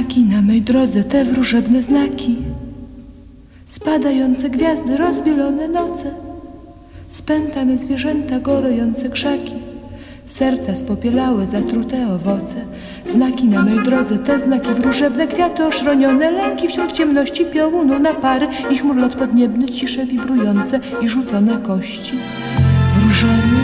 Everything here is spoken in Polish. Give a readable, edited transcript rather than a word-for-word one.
Znaki na mej drodze, te wróżebne znaki, spadające gwiazdy, rozbielone noce, spętane zwierzęta, gorejące krzaki, serca spopielałe, zatrute owoce. Znaki na mej drodze, te znaki wróżebne, kwiaty oszronione, lęki wśród ciemności piołunu na pary, ich murlot podniebny, cisze wibrujące i rzucone kości. Wróżenie